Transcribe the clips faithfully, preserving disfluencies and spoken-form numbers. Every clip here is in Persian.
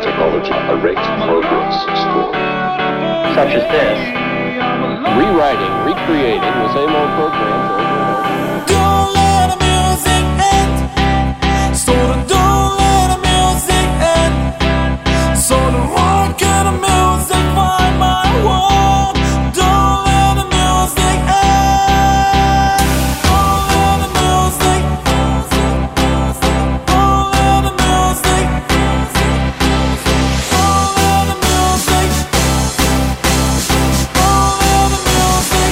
technology, a wrecked progress story. Such as this. Rewriting, recreating the same old programs over and over. Don't let the music end. So don't let the music end. So the rock and the music find my world. Don't let the music end. Don't let the music. Don't let the music. Don't let the music. Don't let the music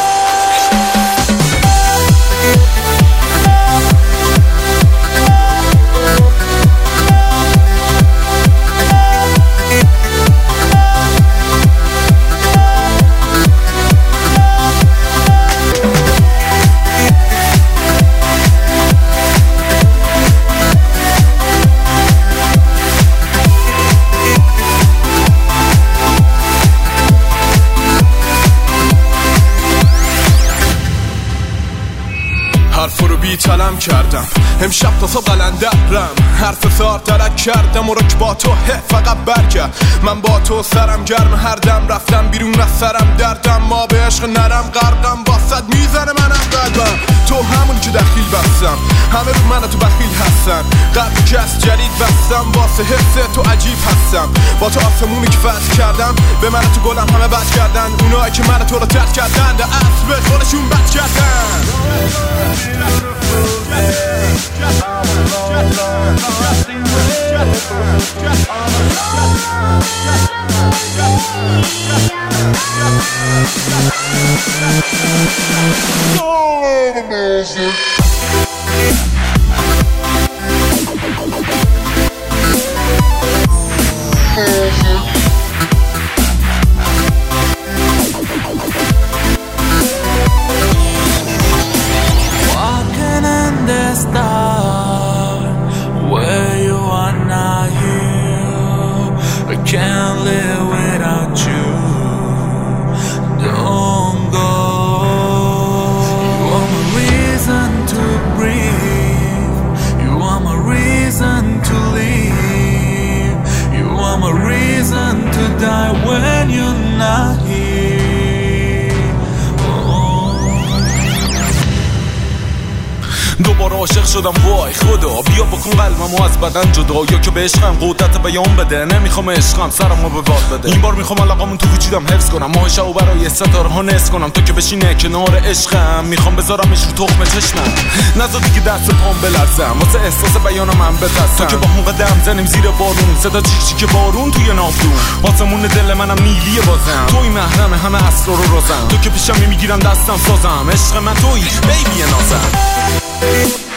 حرف رو بی تلم کردم امشب تا صبح قلندرم حرف زار درک کردم و رک با تو هه فقط برگرد من با تو سرم گرم هر دم رفتم بیرون از سرم دردم ما به عشق نرم غرقم واسد میزنه منم قلبم تو همونی که دخیل بستم همه رو من تو بخیل هستن قلب کس جدید بستم واسه حس تو عجیب هستم با تو آسمونی که فتح کردم به من تو گلم همه بد کردن اونایی که من تو رو ترک کردن در اصل به خودشون بد کردن walking in this dark, where you are not here. I can't live without you. Don't go. You are my reason to breathe. You are my reason to live. You are my reason to die when you're not here. دوباره عاشق شدم وای خدا بیا بکن قلبمو از بدن جدا یا که به عشقم قدرت بیان بده نمیخوام عشقم سرمو به باد بده این بار میخوام علاقمون تو وجودم حفظ کنم ماه شب و برای ستاره ها نس کنم تو که بشینه کنار عشقم میخوام بذارمش رو تخم چشمم نذار دیگه دست پام بلرزم واسه احساس بیانم من بترسم تو که با هم قدم زنیم زیر بارون صدا چیک چیک بارون توی ناودون آسمون دل منم نیلیه بازم توی محرم همه اسرار و رازم تو که پیشم میگیرم دستم سازم عشق من تویی بیبی نازم